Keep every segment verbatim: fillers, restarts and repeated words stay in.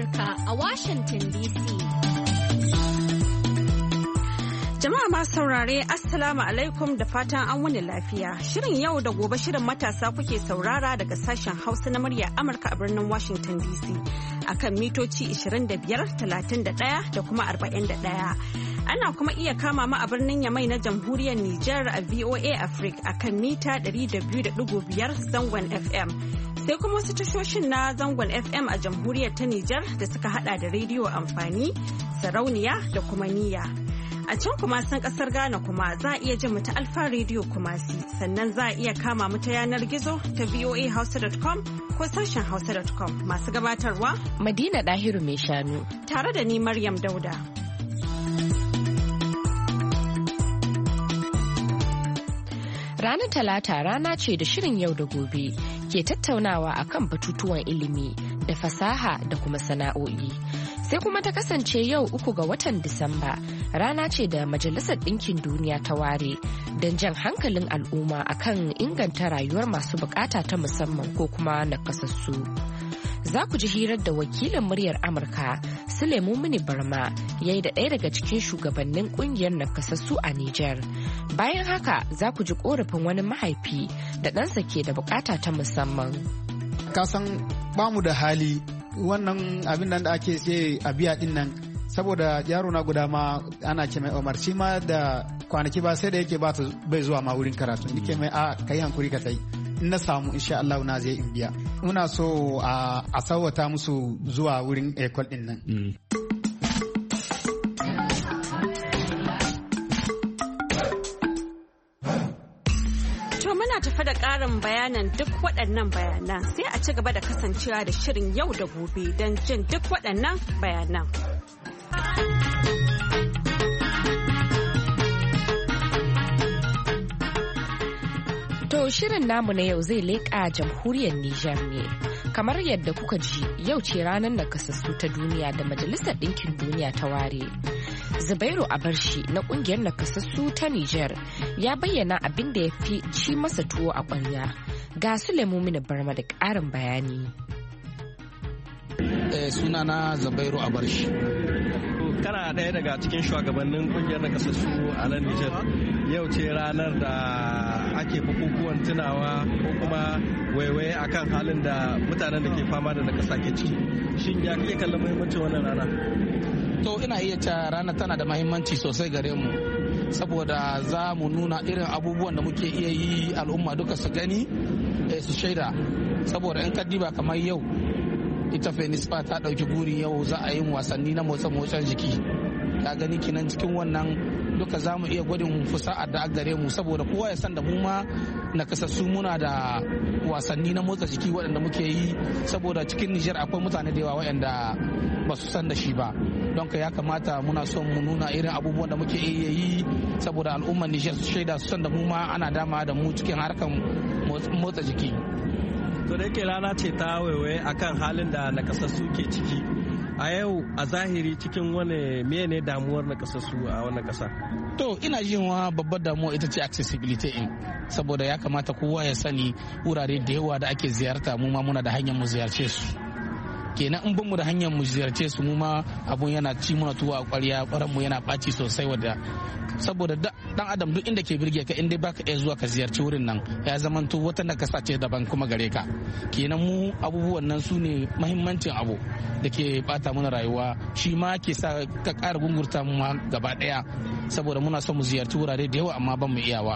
Amurka a Washington D C. Jama'a masu saurare Assalamu alaikum da fatan an wuni lafiya. Shirin yau da gobe shirin matasa kuke saurara daga sashen Hausa na murya Amurka a birnin Washington D C akan mitoci ishirin da biyar, talatin da ɗaya da kuma arba'in da ɗaya. Ana kuma iya kama mu a birnin Yamai na Jamhuriyar Nijar a V O A Africa akan mita ɗari da biyu da ɗigo biyar zangon F M. Sai kuma wasu tashoshin na zangon F M a Jamhuriyar ta Nijar da suka hada da rediyo amfani, sarauniya da kuma niyya. A can kuma sun kasar Ghana kuma za a iya jin mu ta Alfa Radio Kumasi, sannan za a iya kama mu ta yanar gizo ta voa hausa dot com ko sashen hausa dot com. Masu gabatarwa Madina Dahiru mai shanu tare da ni Maryam Dauda. Ranar Talata rana ce da shirin yau da gobe ke tattaunawa akan batutuwan ilimi da fasaha da kuma sana'o'i. Sai kuma ta kasance yau uku ga watan Disamba rana ce da Majalisar Ɗinkin Duniya ta ware don jan hankalin al'umma akan inganta rayuwar masu bukata ta musamman ko kuma nakasassu. Za ku ji hirar da wakilin muryar Amurka Sulemu Mini Barma ya yi da ɗaya daga cikin shugabannin ƙungiyar nakasassu a Nijar. Bayan haka za ku ji ƙorafin wani mahaifi da ɗansa ke da bukata ta musamman. Kasan bamu da hali wannan abin nan da ake ce a biya din nan saboda yaro na guda ma ana ce mai Omar shi ma da kwanaki ba sai da yake ba ta bai zuwa ma wurin karatu nike mai a kai hankuri ka tai in na samu insha Allah na zai in biya muna so a a sawata musu zuwa wurin ekol din nan. Muna tafi da ƙarin bayanan duk waɗannan bayanan sai a ci gaba da kasancewa da shirin yau da gobe don jin duk waɗannan bayanan. To shirin namu na yau zai leƙa jamhuriyar Nijar ne. Kamar yadda kuka ji yau ce ranar nakasassu ta duniya da Majalisar Ɗinkin Duniya ta ware. Zubairu Abarshi na kungiyar nakasassu ta Nijar ya bayyana abin da ya fi ci masa tuwo a ƙwarya. Ga Sulemu Mini Barma da ƙarin bayani. Eh, sunana Zubairu Abarshi. Kana ɗaya daga cikin shugabannin kungiyar nakasassu a nan Nijar. Yau ce ranar da ake bukukuwan tunawa ko kuma waiwaye akan halin da mutanen da ke fama da nakasa ke ciki. Shin ya kake kallon muhimmancin wannan rana? To ina iya cewa rana tana da mahimmanci sosai gare mu saboda za mu nuna irin abubuwan da muke iya yi al'umma duka su gani su shaida saboda in ka diba kamar yau ita Fenispa ta ɗauki burin yau za a yi wasanni na motsa-motsan jiki ka gani kinan cikin wannan duka za mu iya gwadin fusa'ar da gare mu saboda kowa ya san da mu ma nakasassu muna da wasanni na motsa jiki waɗanda muke yi saboda cikin Nijar akwai mutane da yawa waɗanda ba su san da shi ba don ka ya kamata muna son mu nuna irin abubuwan da muke iya yi saboda al'ummar Nijar su shaida su san da mu ma ana dama da mu cikin harkar motsa jiki. To da yake rana ce ta waiwaye akan halin da nakasassu ke ciki a yau a zahiri cikin wani mene damuwar nakasassu a wannan kasa? To ina jin wa babbar damuwa ita ce accessibility in saboda ya kamata kowa ya sani wurare da yawa da ake ziyarta mu ma muna da hanyar mu ziyarce su. Kenan in bin mu da hanyar mu ziyarce su mu ma abun yana ci muna tuwa a ƙwarya ƙwaran mu yana ɓaci sosai wadda saboda dan adam duk inda ke birge ka inda baka iya zuwa ka ziyarci wurin nan ya zamanto wata nakasa ce daban kuma gare ka kenan mu abubuwan nan su ne mahimmancin abu da ke bata mana rayuwa shi ma ke sa ka ƙara gungurta mu ma gaba ɗaya saboda muna son mu ziyarci wurare da yawa amma ban mu iyawa.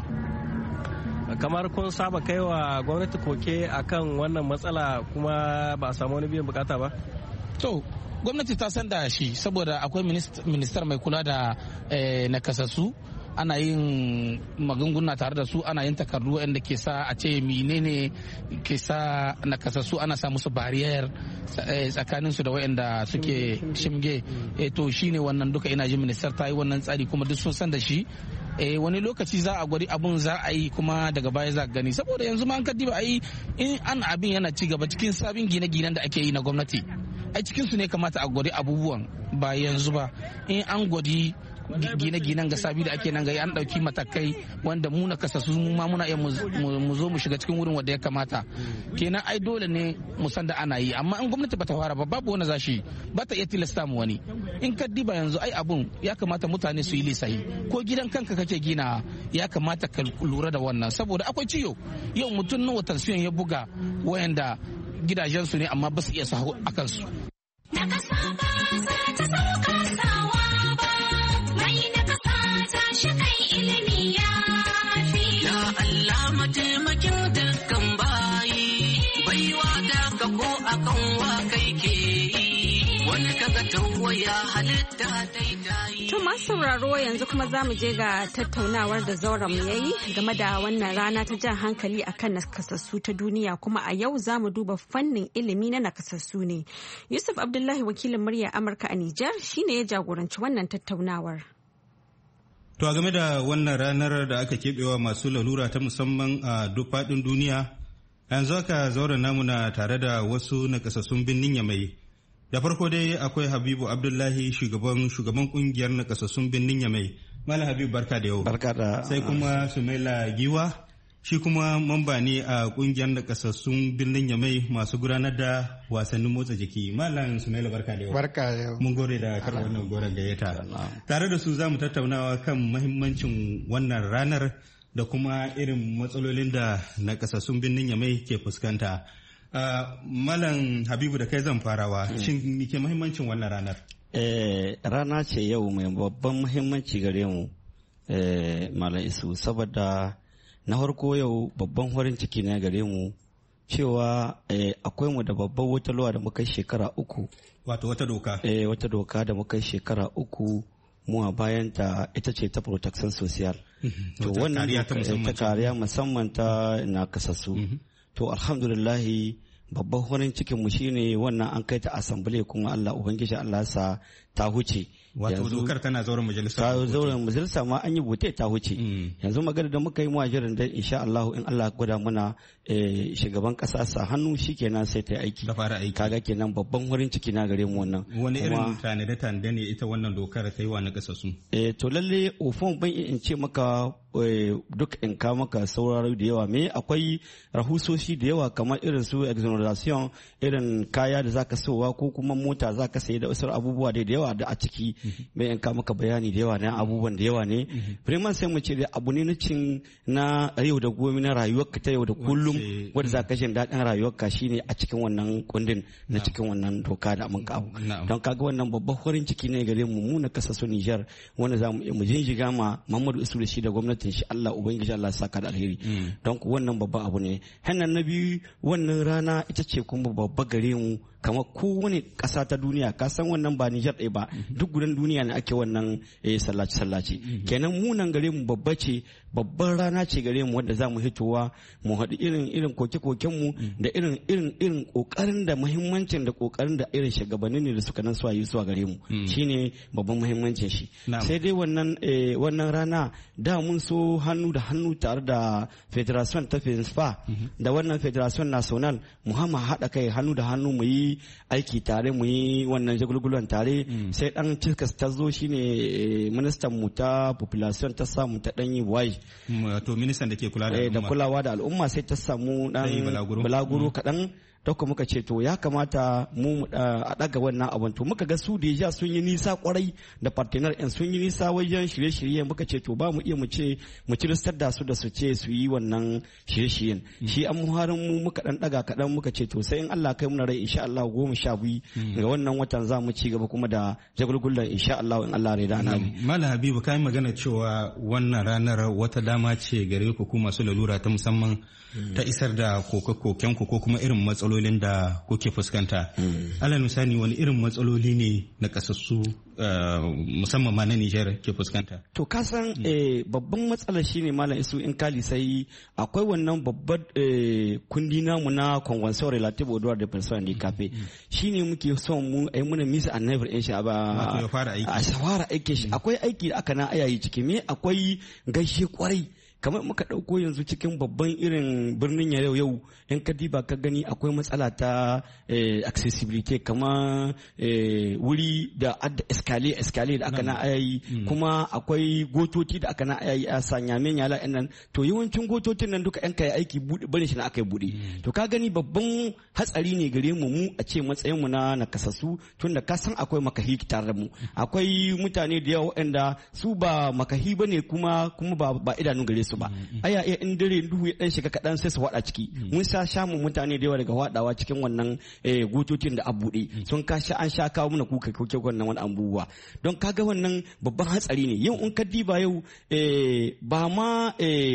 Kamar kun saba kai wa gwamnati koke akan wannan matsala kuma ba a samu wani biyan bukata ba? To gwamnati ta san da shi saboda akwai ministar mai kula da nakasassu ana yin magunguna tare da su ana yin takardu wanda ke sa a ce menene ke sa nakasassu ana sa musu bariyar tsakanin su da wayanda suke shimge to shine wannan duka ina ji ministar ta yi wannan tsari kuma duk sun san da shi eh wani lokaci za a gwari abun za a yi kuma daga baya za a gani saboda yanzu ma an kaddi ba a yi in an abin yana ci gaba cikin sabin gine-ginen da ake yi na gwamnati a cikin su ne kamata a gwari abubuwan ba yanzu ba in an gwadi gine-ginen ga sabi da ake nan ga an dauki matakai wanda mu na kasassu mu ma muna iya mu zo mu shiga cikin wurin wanda ya kamata kenan ai dole ne mu san da ana yi amma in gwamnati bata fara ba babu wani zashi bata iya tilasta mu wani in ka diba yanzu ai abun ya kamata mutane su yi lisahi ko gidan kanka kake gina ya kamata ka lura da wannan saboda akwai ciyo yau mutum nawa tansiyon ya buga wayanda gidajensu ne amma ba su iya sahu a kansu. To masu sauraro yanzu kuma za mu je ga tattaunawar da zauren mu yayi game da wannan rana ta jan hankali akan nakasassu ta duniya kuma a yau za mu duba fannin ilimi na nakasassu ne. Yusuf Abdullahi wakilin murya Amurka a Nijar shine ya jagoranci wannan tattaunawar. To a game da wannan ranar da aka keɓewa masu lalura ta musamman a duk faɗin duniya, yanzu aka zauren namu na tare da wasu nakasassun birnin Yamai. Da farko dai akwai Habibu Abdullahi shugaban shugaban kungiyar nakasassun birnin Yamai. Malam Habibu barka da yau. Barka da. Sai kuma Sumaila Giwa shi kuma mamba ne a kungiyar nakasassun birnin Yamai masu gudanar da wasannin motsa jiki. Malam Sumaila barka da yau. Barka da yau. Mun gode da karɓar wannan goron gayyata. Tare da su za mu tattaunawa kan muhimmancin wannan ranar da kuma irin matsalolin da nakasassun birnin Yamai ke fuskanta. Uh, Malam Habibu da kai zan farawa, mm. Shin ke muhimmancin wannan ranar? Eh, rana ce yau mai babban muhimmanci gare mu, eh, Malam Isu, saboda na farko yau babban farin ciki ne gare mu cewa eh, akwai mu da babban wata luwa da muka shekara uku. Wato wata doka? Eh, wata doka da muka shekara uku mu a bayan ta ita ce ta protection social. Mm-hmm. To wannan ta kariya musamman ta na kasassu. Mm-hmm. To alhamdulillahi babban farin cikin mu shine wannan an kai ta assembly kuma Allah ubangiji Allah sa ta huce. Wato dokar tana zauren majalisa. Ta zauren majalisa ma an yi bote ta huce. Yanzu magana da muka yi muhajirin da insha Allah in Allah gwada muna shugaban kasa sa hannu shikenan sai ta aiki. Ta fara aiki. Kaga kenan babban farin ciki na gare mu wannan. Wani irin tanade tanade ne ita wannan dokar ta yi wa na kasassu? Eh to lalle ofon ban in ce maka duk in ka maka sauraro da yawa me akwai rahusoshi da yawa kamar irin su exoneration irin kaya da zaka sowa ko kuma mota zaka sayi da wasu abubuwa da yawa da a ciki me in ka maka bayani da yawa na abubuwan da yawa ne vraiment sai mu ce da abu ne na cin na yau da gobe na rayuwarka ta yau da kullum wanda zaka jin daɗin rayuwarka shine a cikin wannan kundin na cikin wannan doka da mun kawo don kaga wannan babban farin ciki ne gare mu mu na kasassu Niger wanda zamu mu jinjiga ma Muhammadu Isu da shi da gwamnati shi Allah ubangiji Allah saka da alheri don wannan babban abu ne hannan na biyu wannan rana ita ce kuma babba gare mu kamar kowane ƙasa ta duniya ka san wannan ba Nijar ɗaya ba duk gudan duniya ne ake wannan sallaci sallaci kenan mu nan gare mu babba ce babban rana ce gare mu wanda za mu hitowa mu haɗu irin irin koke-koken mu da irin irin irin ƙoƙarin da muhimmancin da ƙoƙarin da irin shugabanni ne da suka nan suwa yi zuwa gare mu shine babban muhimmancin shi sai dai wannan wannan rana da mun so hannu da hannu tare da federation ta FENSPA da wannan federation national mu hama haɗa kai hannu da hannu mu yi aiki tare mu yi wannan jagulgulan tare sai dan cikas ta zo shine ministan mu ta population ta samu ta dan yi wai to ministan da ke kula da da kulawa da al'umma sai ta samu dan balaguro kadan dauka muka ce to ya kamata mu a daga wannan abin to muka ga su da sun yi nisa kwarai da partner ɗin sun yi nisa wajen shirye-shirye muka ce to ba mu iya mu ce mu ciristar da su da su ce su yi wannan shirye-shiryen shi an muharin mu muka dan daga kaɗan muka ce to sai in Allah kai muna rai insha Allah goma sha biyu ga wannan watan za mu ci gaba kuma da jagulgullan insha Allah in Allah rai da annabi. Malam Habibu kai magana cewa wannan ranar wata dama ce gare ku ku masu lalura ta musamman ta isar da koke-koken ku ko kuma irin matsalolin da kuke fuskanta. Alal misali wani irin matsaloli ne na kasassu musamman ma na Nijar ke fuskanta? To kasan babban matsalar shine Malam Isu in kali sai akwai wannan babbar kundi namu na Convention Relative aux droits des personnes handicapées shine muke son mu ai muna misa annabi in sha ba a fara aiki shi akwai aiki da aka na ayayi ciki me akwai gaishe kwarai kamar muka ɗauko yanzu cikin babban irin birnin yau yau in ka diba ka gani akwai matsala ta accessibility kamar wuri da adda escalier escalier da aka na ayayi kuma akwai gotoci da aka na ayayi a sanya men yala nan to yawancin gotocin nan duka yan kai aiki bude bane shi na aka yi bude to ka gani babban hatsari ne gare mu mu a ce matsayin mu na nakasassu tunda ka san akwai makahi tare da mu akwai mutane da yawa waɗanda su ba makahi bane kuma kuma ba ba idanun gare su ba aya iya in dare duhu ya dan shiga kadan sai su wada ciki mun sa shamu mutane da yawa daga wadawa cikin wannan gotocin da abude sun ka sha an sha kawo muna kuka kuke wannan wani abubuwa don kaga wannan babban hatsari ne yau in ka diba yau ba ma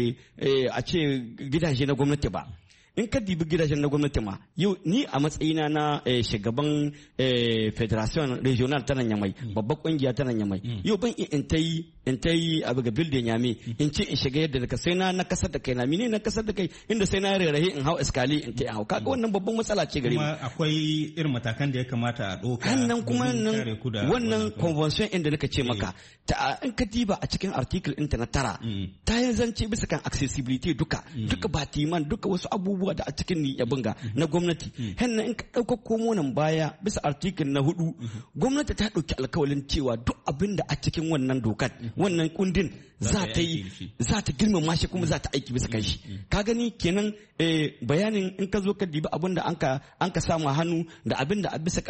a ce gidaje na gwamnati ba in ka dibi gidajen na gwamnati ma yau ni a matsayina na shugaban federation regional ta nan yamai babbar kungiya ta nan yamai yau ban in ta yi in ta yi abu ga building yame in ce in shiga yadda daga sai na na kasar da kai na mine na kasar da kai inda sai na rarrahe in hau escalier in ta hau kaga wannan babban matsala ce gare mu kuma akwai irin matakan da ya kamata a doka hannan kuma nan wannan convention inda naka ce maka ta in ka diba a cikin article ɗinta na tara ta yi zance bisa kan accessibility duka duka batiman duka wasu abubuwa da a cikin ni ya bunga na gwamnati hannan in ka dauka komo nan baya bisa article na hudu gwamnati ta dauki alkawalin cewa duk abin da a cikin wannan dokar wannan kundin za ta yi za ta girmama shi kuma za ta aiki bisa kan shi ka gani kenan bayanin in ka zo ka dibi abin da anka anka samu hannu da abin da a bisa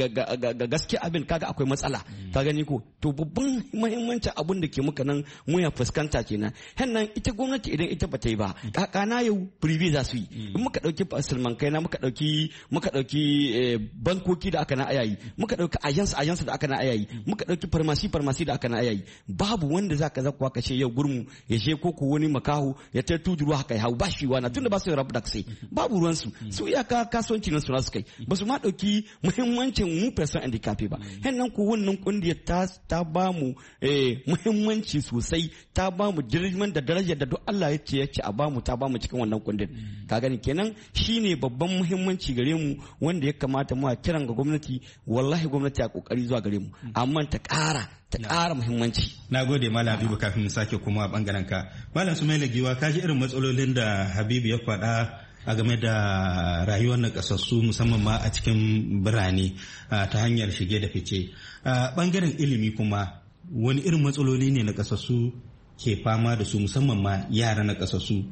ga gaske abin kaga akwai matsala ka gani ko to babban muhimmancin abin da ke muka nan mu ya fuskanta kenan hannan ita gwamnati idan ita ba ta yi ba kakana yau privé za su yi in muka dauki sulman kaina muka dauki muka dauki bankoki da aka na ayayi muka dauki agence agence da aka na ayayi muka dauki pharmacy pharmacy da aka na ayayi babu wanda zaka zakwa ka ce yau gurmu ya je koko wani makaho ya ta tuduru haka ya hau ba shi wana tunda ba su rabu da sai babu ruwan su su iyaka kasuwanci nan su nasu kai ba su ma dauki muhimmancin mu person handicap ba hannan ko wannan kungiyar ta ta ba mu muhimmanci sosai ta ba mu girman da darajar da duk Allah ya ce ya ce a ba mu ta ba mu cikin wannan kungiyar ka gani kenan shine babban muhimmanci gare mu wanda ya kamata mu a kiran ga gwamnati wallahi gwamnati a kokari zuwa gare mu amma ta ƙara ta ƙara muhimmanci. Na gode Malam Habibu kafin sake kuma a bangaren ka. Malam Sumaila Giwa ka ji irin matsalolin da Habibu ya faɗa a game da rayuwar nakasassu musamman ma a cikin birane ta hanyar shige da fice. Bangaren ilimi kuma wani irin matsaloli ne nakasassu ke fama da su musamman ma yara nakasassu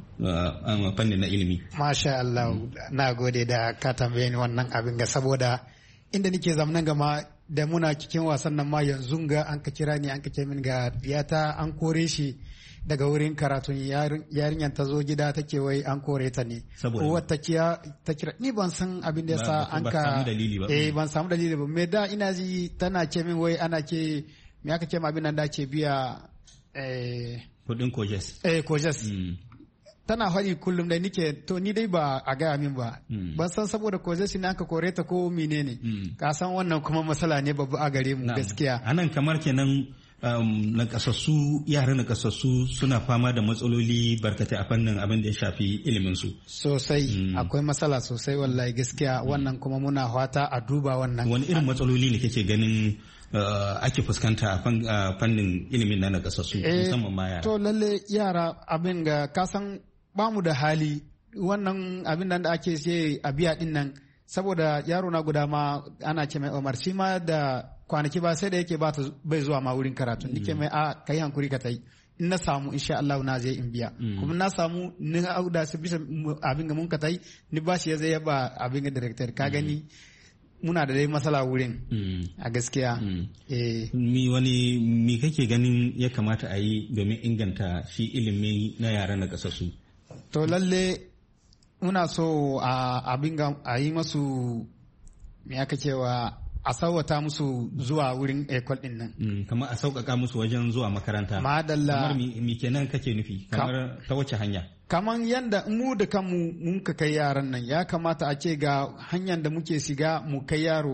a fannin na ilimi. Masha Allah na gode da ka tambaye ni wannan abin ga saboda inda nake zamanin gama da muna cikin wasan nan ma yanzu ga an ka kira ni an ka ce min ga diyata an kore shi daga wurin karatun yarinyar ta zo gida take wai an kore ta ne wata kiya ta kira ni ban san abin da yasa an ka eh ban samu dalili ba me da ina ji tana ce min wai ana ke me aka ce ma abin nan da ke biya eh kudin kojes eh kojes tana faɗi kullum dai nike to ni dai ba a gaya min ba ban san saboda ko zai ne aka kore ta ko menene ka san wannan kuma matsala ne babu a gare mu gaskiya anan kamar kenan na kasassu yara na kasassu suna fama da matsaloli barkatai a fannin abin da ya shafi ilimin su sosai akwai matsala sosai wallahi gaskiya wannan kuma muna fata a duba wannan wani irin matsaloli ne kake ganin ake fuskanta a fannin ilimin na nakasassu musamman ma yara to lalle yara abin ga kasan bamu da hali wannan abin nan da ake ce a biya din nan saboda yaro na guda ma ana ce mai Omar shi ma da kwanaki ba sai da yake ba ta bai zuwa ma wurin karatu nike mai a kai hankuri ka tai in na samu insha Allah na zai in biya kuma na samu ni auda su bisa abin ga mun ka tai ni ba shi ya zai ba abin ga director ka gani muna da dai matsala wurin a gaskiya mi wani mi kake ganin ya kamata a yi domin inganta shi ilimi na yara na kasassu to lalle muna so a abin a yi masu me aka cewa a sauwata musu zuwa wurin ekol din nan kamar a sauƙaƙa musu wajen zuwa makaranta madalla kamar mi kenan kake nufi kamar ta wace hanya kamar yadda mu da kanmu mun ka kai yaran nan ya kamata a ce ga hanyar da muke shiga mu kai yaro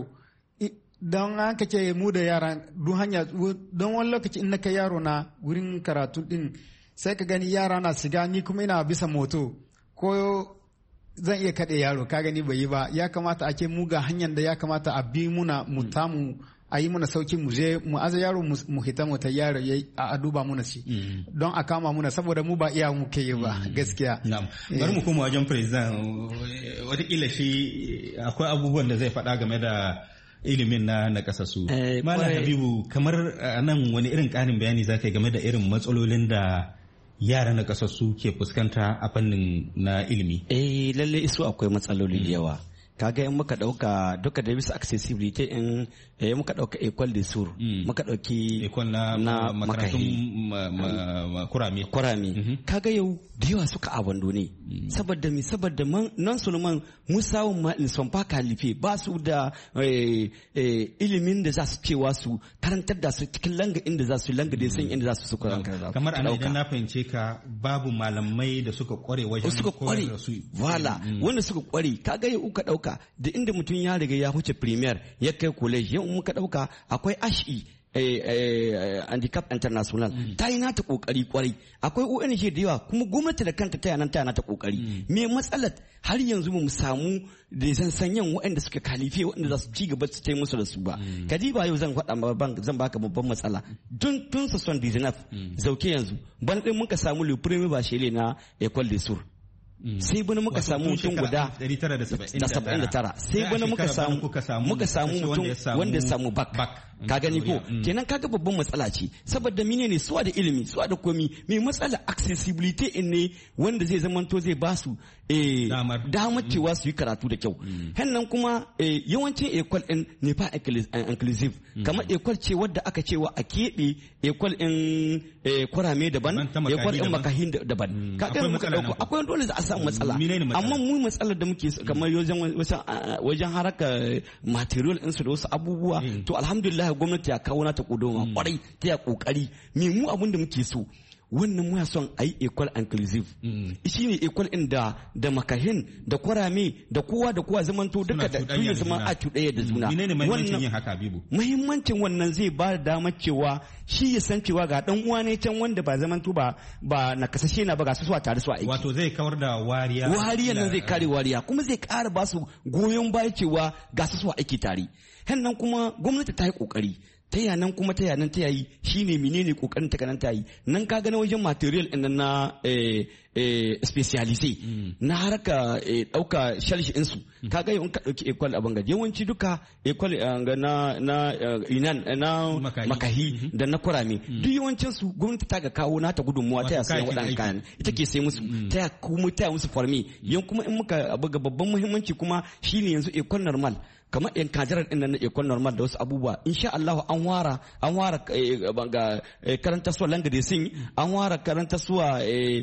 don an ka ce mu da yaran duk hanya don wani lokaci in na kai yaro na wurin karatu din sai ka gani yara na shiga ni kuma ina bisa moto ko zan iya kaɗe yaro ka gani bai yi ba ya kamata a ce mu ga hanyar da ya kamata a bi muna mu tamu a yi muna sauki mu je mu aza yaro mu hita mu ta yaro a duba muna shi don a kama muna saboda mu ba iya muke yi ba gaskiya. Bari mu koma wajen president watakila shi akwai abubuwan da zai faɗa game da ilimin na na kasasu. Malam Habibu kamar nan wani irin ƙarin bayani za ka yi game da irin matsalolin da yara na kasassu ke fuskanta a fannin na ilimi? Eh lalle isu akwai matsaloli da yawa. Kaga in muka dauka duka da bisa accessibility in eh muka dauka école de sourds muka dauki école na, na makarantun kurami kurami kaga yau da yawa suka abando ne saboda mi saboda nan sulman musawun ma in son faka life ba su da ilimin da za su cewa su karantar da su cikin langa inda za su langa da san inda za su su karanta kamar ana idan na fahimce ka babu malamai da suka kware wajen suka kware wala wanda suka kware kaga yau ka dauka da inda mutum ya riga ya huce premier ya kai college yau muka dauka akwai H E handicap international ta yi nata kokari kwarai akwai O N G da yawa kuma gwamnati da kanta ta yana ta nata kokari me matsalar har yanzu mu samu da zan sanyan waɗanda suka kalife waɗanda za su ci gaba su musu da su ba kadiba yau zan faɗa zan baka babban matsala tun tun son dizinaf zauke yanzu ban din muka samu le premier bachelier na école des sourds sai bana muka samu mutum guda da saba'in da tara sai bana muka samu muka samu mutum wanda ya samu bak ka gani ko kenan kaga babban matsala ce saboda mine ne suwa da ilimi suwa da komi mai matsala accessibility in ne wanda zai zamanto zai ba su damar cewa su yi karatu da kyau hannan kuma yawancin école din ne fa inclusive kamar école ce wadda aka cewa a keɓe école in kurame daban école in makahin daban kaga muka dauko akwai dole za a samu matsala amma mu matsalar da muke kamar wajen haraka material ɗinsu da wasu abubuwa to alhamdulillah gwamnati ya kawo nata kudoma kwarai ta ya kokari me mu abin da muke so wannan muna son a yi equal inclusive shi ne equal in da da makahin da kwarame da kowa da kowa zamanto duka da duniya zama a cuɗaya da juna wannan yin haka Bibu muhimmancin wannan zai ba da damar cewa shi ya san cewa ga dan uwa ne can wanda ba zamanto ba ba na kasashe na ba ga su su tare su aiki wato zai kawar da wariya wariya nan zai kare wariya kuma zai ƙara ba su goyon baya cewa ga su su aiki tare hannan kuma gwamnati ta yi kokari ta yanan kuma ta yanan ta yayi shine menene kokarin ta kanan ta yi nan ka ga na wajen material din na eh eh specialise na haraka dauka shalshi din su kaga yau in ka dauki equal abin ga yawanci duka equal na na inan na makahi da na kurame duk yawancin su gwamnati ta ga kawo nata gudunmuwa ta sayan wadannan kayan ita ke sai musu ta kuma ta musu farmi yan kuma in muka abu ga babban muhimmanci kuma shine yanzu equal normal kamar yan kajirar din nan na ekon normal da wasu abubuwa insha Allah an wara an wara ga karanta suwa langa da sin an wara karanta suwa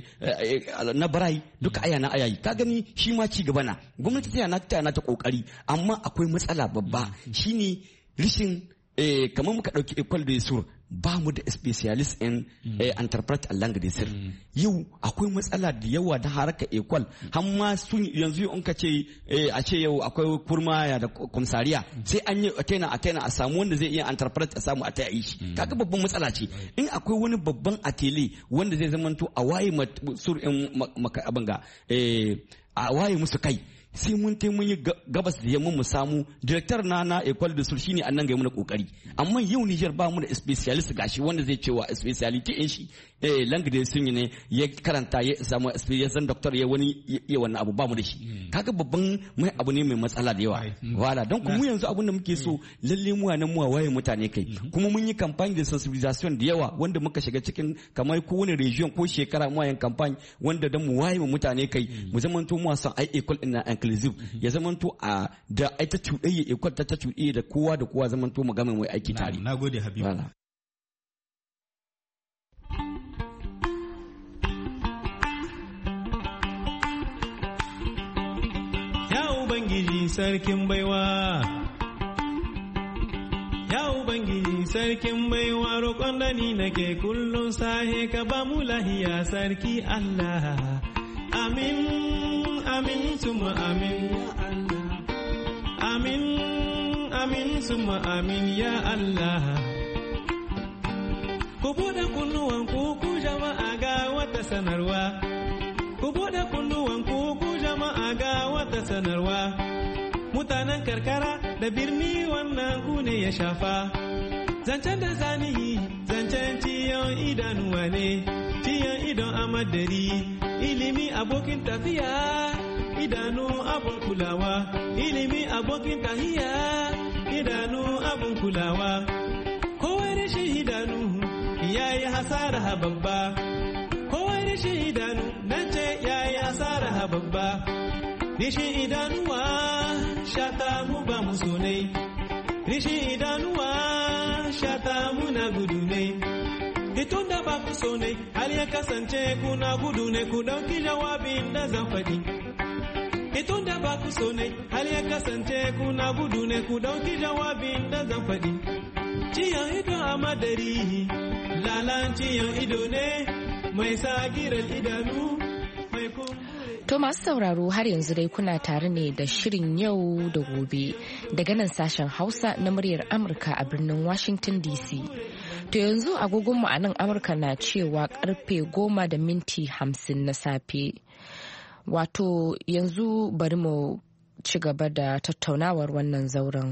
na barai duka aya na ayayi ka gani shi ma ci gaba na gwamnati ta yana ta ta kokari amma akwai matsala babba shine rishin kamar muka dauki école de sourds ba mu da specialist in interpret a langue de sir yau akwai matsala da yawa da haraka école har ma sun yanzu in ka ce a ce yau akwai kurmaya da komisariya sai an yi atena atena a samu wanda zai iya interpret a samu a ta yi shi kaga babban matsala ce in akwai wani babban atele wanda zai zamanto a waye sur in maka abin ga a waye musu kai sai mun tai mun yi gabas da yamma mu samu director na na école de sourds shine annan ga mu kokari amma yau Niger ba mu da specialist gashi wanda zai cewa speciality in shi eh langue de sun ne ya karanta ya samu experience doctor ya wani ya wannan abu ba mu da shi kaga babban mai abu ne mai matsala da yawa wala don kuma yanzu abin da muke so lalle mu nan mu waye mutane kai kuma mun yi campaign de sensibilisation da yawa wanda muka shiga cikin kamar kowane region ko shekara mu yin campaign wanda dan mu waye mutane kai mu zamanto mu san ai école ina inclusive ya zamanto a da ai ta cuɗayya école ta ta cuɗayya da kowa da kowa zamanto mu game mai aiki tare nagode Habibu Ubangiji sarkin baiwa Ya Ubangiji sarkin baiwa roƙon da ni nake kullum sahe ka ba mu lahiya sarki Allah Amin amin suma amin ya Allah Amin amin suma amin ya Allah Ku buɗe kunnuwan ku ku jama'a ga wata sanarwa Ku buɗe kunnuwan ku ku jama'a ga wata sanarwa mutanen karkara da birni wannan ku ne ya shafa. Zancen da zanihi zancen ciyon idanuwa ne, ciyon idon amadari, ilimi abokin tafiya, idanu abun kulawa, ilimi abokin tahiya, idanu abun kulawa. Kowai rashin idanu ya yi hasara babba, kowai rashin idanu nan ce ya yi hasara babba. Rishin idanuwa shata mu ba mu so ne, rishin idanuwa shata mu na gudu ne. Itun da ba ku so ne, hal ya kasance kuna gudu ne, ku ɗauki jawabin da zan faɗi. Itun da ba ku so ne, hal ya kasance kuna gudu ne, ku ɗauki jawabin da zan faɗi. Ciyon ido a madari, lalan ciyon ido ne, mai sagirar idanu, mai kuma. To masu sauraro har yanzu dai kuna tare ne da shirin yau da gobe daga nan sashen Hausa na muryar Amurka a birnin Washington D C. To yanzu agogonmu a nan Amurka na cewa karfe goma da minti hamsin na safe. Wato yanzu bari mu ci gaba da tattaunawar wannan zauren.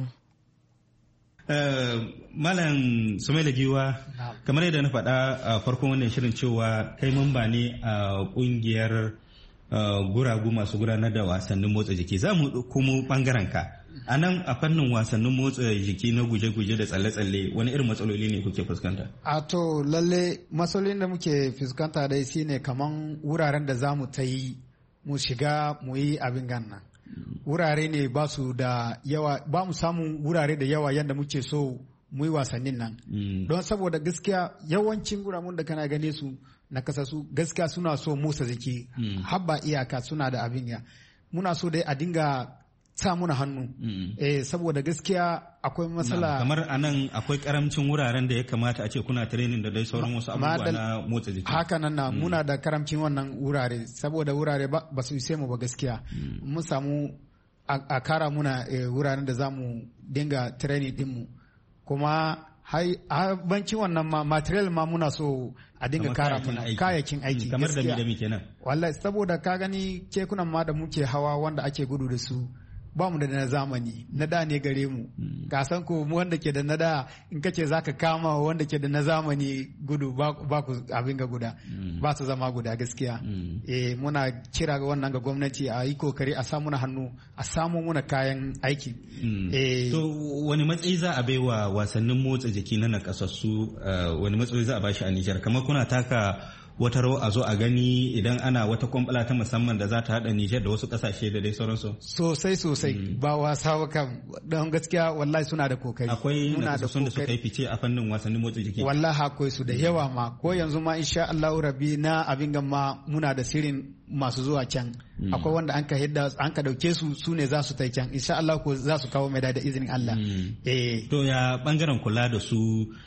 Uh, Malam Sumaila Giwa, kamar yadda na faɗa a farkon wannan shirin cewa kai mamba ne a ƙungiyar Uh, guragu masu gudanar da wasannin motsa jiki. Za mu kuma bangaren ka a nan a fannin wasannin motsa jiki na guje-guje da tsalle-tsalle wani irin matsaloli ne kuke fuskanta? A to lalle matsalolin da muke fuskanta dai shine kaman wuraren da za mu ta yi mu shiga mu yi abin ganna wurare ne ba su da yawa, ba mu samun wurare da yawa yadda muke so mu yi wasannin nan mm. don saboda gaskiya yawancin guramun da kana gane su na kasa su gaskiya suna so motsa jiki mm. habba iyaka suna da abin ya muna so dai a dinga sa muna hannu mm. eh saboda gaskiya akwai matsala kamar anan akwai karamcin wuraren da ya kamata a ce kuna training da dai sauran wasu abubuwa na motsa jiki haka nan na mm. muna da karamcin wannan wurare saboda wurare ba, ba su sai mu ba gaskiya mm. mun samu a, a kara muna eh, wuraren da zamu dinga training din mu kuma har banci wannan ma material ma muna so a dinga kara mana kayakin aiki kamar da mi da mi kenan wallahi saboda ka gani kekunan ma da muke hawa wanda ake gudu da su ba mu da na zamani na da ne gare mu ka san ko mu wanda ke da na da in kace zaka kama wanda ke da na zamani gudu ba ku abin ga guda ba su zama guda gaskiya eh muna kira ga wannan ga gwamnati a yi kokari a samu na hannu a samu muna kayan aiki eh to wani matsayi za a baiwa wasannin motsa jiki na nakasassu wani matsayi za a bashi a Nijar kamar kuna taka wata rawa a zo a gani idan ana wata kwambala ta musamman da za ta haɗa Nijar da wasu ƙasashe da dai sauransu? Sosai sosai mm. ba wasa ba kam don gaskiya wallahi suna da kokari. Akwai nakasassun da suka yi fice a fannin wasannin motsa jiki? Wallahi akwai su da yawa ma ko yanzu ma insha Allah rabi na abin gan ma muna da shirin masu zuwa can. Mm. Akwai wanda an ka hidda an ka dauke su su ne za su tai can insha Allah ko za su kawo mai da izinin Allah. Mm. Eh. To ya bangaren kula da su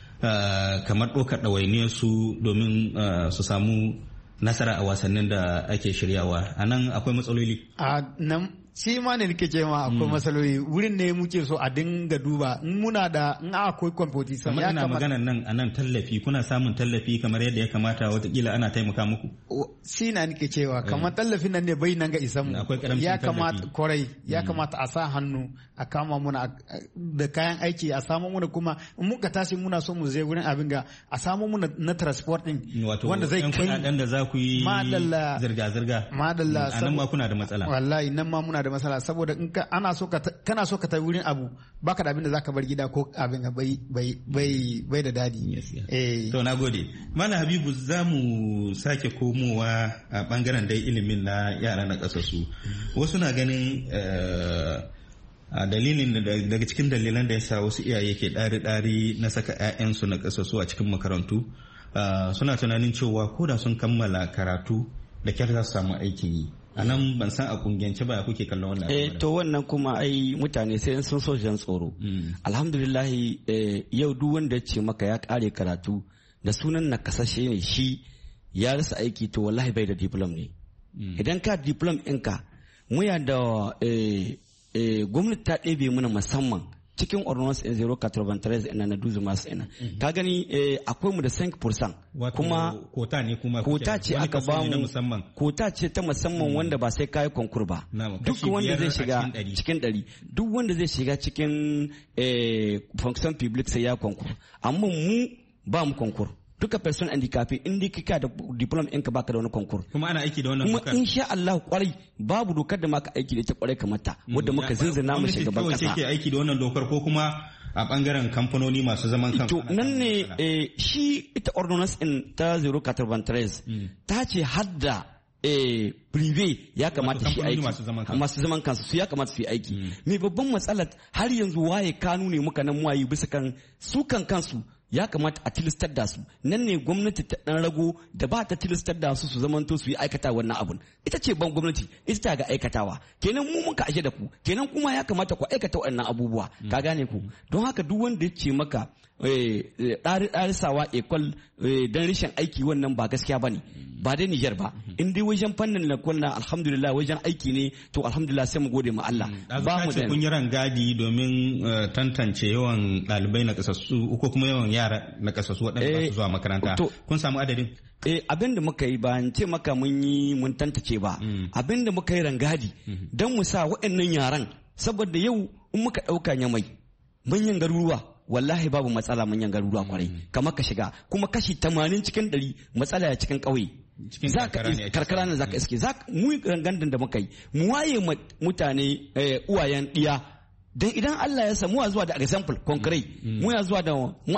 Uh, kamar ɗaukar ɗawainiyar su domin uh, su samu nasara a wasannin da ake shiryawa a nan akwai matsaloli a nan shi ma ne nake ce ma akwai matsaloli wurin ne muke so a dinga duba in muna da in akwai competition ya kamata maganar nan a nan tallafi kuna samun tallafi kamar yadda ya kamata watakila ana taimaka muku shi na nake cewa kamar tallafin nan ne bai nan ga isa mu ya kamata kwarai ya kamata a sa hannu a kama muna da kayan aiki a samu muna kuma in muka tashi muna so mu je wurin abin ga a samu muna na transport din wanda zai kai kudaden da za ku yi zirga zirga madalla a nan ma kuna da matsala wallahi nan ma muna da matsala saboda in ka ana so ka kana so ka tafi wurin abu baka da abin da zaka bar gida ko abin ga bai bai bai bai da dadi eh to nagode Malam Habibu zamu sake komowa a bangaren dai ilimin na yara na kasasu wasu na ganin a dalilin daga cikin dalilan da ya sa wasu iyaye ke ɗari-ɗari na saka 'ya'yansu na kasasu a cikin makarantu suna tunanin cewa ko da sun kammala karatu da kyar za su samu aikin yi a nan ban san a kungiyance ba kuke kallon wannan eh to wannan kuma ai mutane sai sun so jan tsoro alhamdulillah yau duk wanda ce maka ya kare karatu da sunan na kasashe ne shi ya rasa aiki to wallahi bai da diplom ne idan ka diplom ɗinka muya da gwamnati ta ɗebe mana musamman cikin ordinance zero eighty-three ina na duzu masu ina ka gani akwai mu da five percent kuma kota ne kuma kota ce aka ba mu kota ce ta musamman wanda ba sai kai konkur ba duk wanda zai shiga cikin ɗari duk wanda zai shiga cikin fonction public sai ya konkur amma mu ba mu konkur duka person handicapé in dai kika da diploma ɗinka baka da wani konkur kuma ana aiki da wannan dokar kuma insha Allah kwarai babu dokar da maka aiki da ita kwarai kamar ta wanda muka zinzina mu shugaban kasa ke aiki da wannan dokar ko kuma a bangaren kamfanoni masu zaman kansu to nan ne shi ita ordinance in ta zero eighty-three ta ce hadda eh privé ya kamata shi aiki masu zaman kansu su ya kamata su yi aiki me babban matsalar har yanzu waye kanu ne muka nan muwayi bisa kan su kan kansu ya kamata a tilistar da su nan ne gwamnati ta dan rago da ba ta tilistar da su su zamanto su yi aikata wannan abun ita ce ban gwamnati ita ta ga aikatawa kenan mu muka ashe da ku kenan kuma ya kamata ku aikata wannan abubuwa ka gane ku don haka duk wanda ya ce maka ɗari ɗari sawa ekol don rashin aiki wannan ba gaskiya ba ne ba dai Nijar ba in dai wajen fannin lakon na alhamdulillah wajen aiki ne to alhamdulillah sai mu gode ma Allah ba mu da kun yi rangadi domin tantance yawan ɗalibai na kasassu ko kuma yawan yara na kasassu waɗanda ba su zuwa makaranta kun samu adadin eh abin da muka yi ba ce maka mun yi mun tantance ba abin da muka yi rangadi don mu sa waɗannan yaran saboda yau in muka ɗauka nyamai manyan garuruwa wallahi babu matsala manyan garuruwa kwarai kamar ka shiga kuma kashi tamanin cikin ɗari matsala ya cikin ƙauye karkara ne zaka iske za mu rangandan da muka yi mu waye mutane uwayen ɗiya dan idan Allah ya samu zuwa da example concrete mu ya zuwa da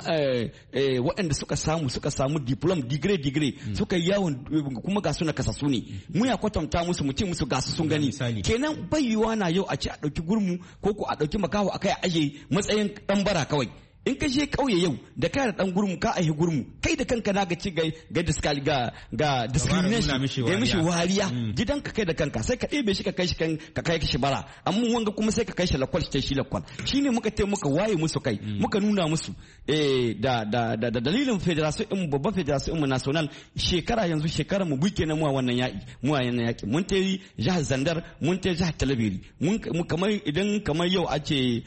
waɗanda suka samu suka samu diploma degree degree suka yi yawon kuma ga suna kasasu ne mu ya kwatanta musu mu ce musu ga su sun gani kenan bayyuwa na yau a ce a ɗauki gurmu ko ko a ɗauki makaho a kai a aje matsayin ɗan bara kawai in ka je kauye yau da kai da dan gurmu ka aihi gurmu kai da kanka na ga ci ga ga discal ga ga discrimination ga mishi wariya gidan ka kai da kanka sai ka ɗebe shi ka kai shi kan ka kai shi bara amma wanga kuma sai ka kai shi lakwal shi shi lakwal shine muka tai muka waye musu kai muka nuna musu eh da da da dalilin federation din babban federation mu national shekara yanzu shekara mu buke na mu wannan yaki mu wannan yaki mun tai jihar Zandar mun tai jihar Talabiri mun kamar idan kamar yau a ce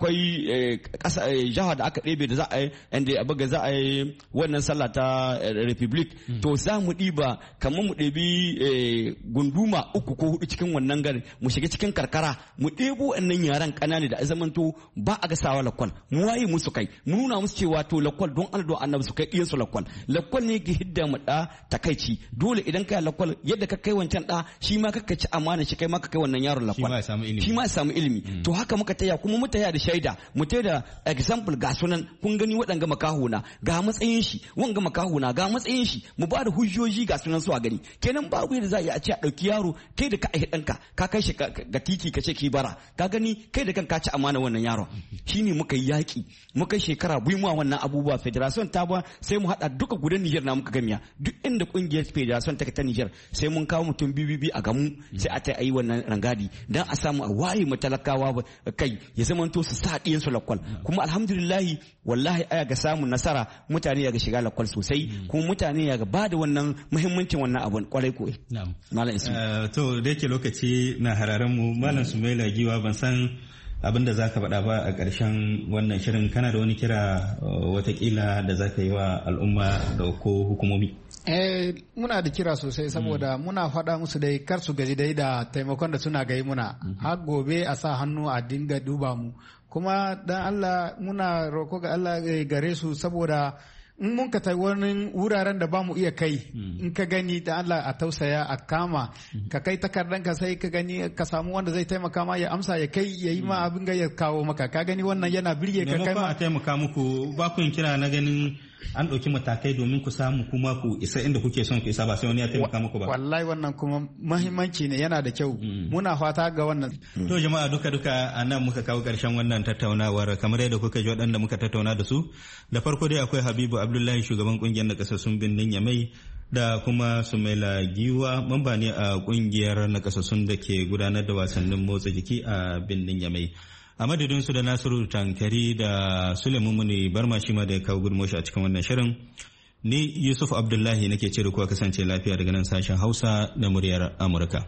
akwai kasa jihar da aka ɗebe da za a yi inda a buga za a yi wannan sallah ta republic to za mu ɗiba kamar mu ɗebi gunduma uku ko hudu cikin wannan gari mu shiga cikin karkara mu ɗebo wannan yaran ƙanane da zamanto ba a gasawa lakwal mu waye musu kai mu nuna musu cewa to lakwal don Allah don annabi su kai ɗiyan su lakwal lakwal ne ke hidda mu ɗa takaici dole idan kai lakwal yadda ka kai wancan ɗa shi ma ka ci amana shi kai ma ka kai wannan yaron lakwal shi ma ya samu ilimi to haka muka taya kuma mu taya da shaida mu taya da example ga sunan kun gani waɗanga makahuna ga matsayin shi wanga makahuna ga matsayin shi mu ba da hujjoji ga sunan su a gani kenan babu yadda za a yi a ce a ɗauki yaro kai da ka aihe ɗanka ka kai shi ga titi ka ce ki bara ka gani kai da kanka ci amana wannan yaron shine muka yi yaƙi muka shekara biyu mu wannan abubuwa federation ta ba sai mu haɗa duka gudan Niger na muka gamiya duk inda kungiyar federation ta ta Niger sai mun kawo mutum biyu a gamu sai a ta yi wannan rangadi dan a samu a waye matalakawa kai ya zamanto su sa ɗiyan su lakwal kuma alhamdulillah wallahi aya ga samun nasara mutane ya ga shiga lakwal sosai kuma mutane ya ga bada wannan muhimmancin wannan abun kwarai ko malam isu to da yake lokaci na hararen mu malam Sumaila Giwa ban san abin da zaka faɗa ba a ƙarshen wannan shirin kana da wani kira watakila da zaka yi wa al'umma da ko hukumomi eh muna da kira sosai saboda muna faɗa musu dai kar su gaji dai da taimakon da suna gai muna har gobe a sa hannu a dinga duba mu kuma dan Allah muna roko ga Allah gare su saboda in mun ka tai wani wuraren da ba mu iya kai in ka gani da Allah a tausaya a kama ka kai takardan ka sai ka gani ka samu wanda zai taimaka ma ya amsa ya kai ya yi ma abin ga ya kawo maka ka gani wannan yana birge ka kai ma a taimaka muku ba ku kira na ganin an ɗauki matakai domin ku samu kuma ku isa inda kuke son ku isa ba sai wani ya taimaka muku ba. Wallahi wannan kuma mahimmanci ne yana da kyau. Muna fata ga wannan. To jama'a duka duka a nan muka kawo ƙarshen wannan tattaunawar kamar yadda kuka ji waɗanda muka tattauna da su. Da farko dai akwai Habibu Abdullahi shugaban ƙungiyar nakasassun birnin Yamai da kuma Sumaila Giwa mamba ne a ƙungiyar nakasassun da ke gudanar da wasannin motsa jiki a birnin Yamai. A madadin su da Nasiru Tankari da Suleiman Muni Barma shi ma da ya kawo gudunmashi a cikin wannan shirin. Ni Yusuf Abdullahi nake ce da kuwa kasance lafiya daga nan sashen Hausa na muryar Amurka.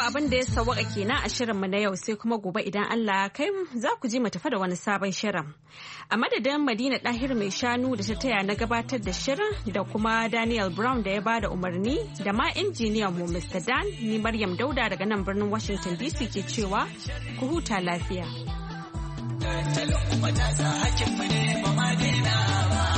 abin da ya sawaka kenan a shirinmu na yau sai kuma gobe idan Allah ya kai za ku ji mu tafi da wani sabon shirin. A madadin Madina Dahir mai shanu da ta taya na gabatar da shirin da kuma Daniel Brown da ya bada umarni da ma injiniyan mu Mister Dan, ni Maryam Dauda daga nan birnin Washington D C ke cewa ku huta lafiya.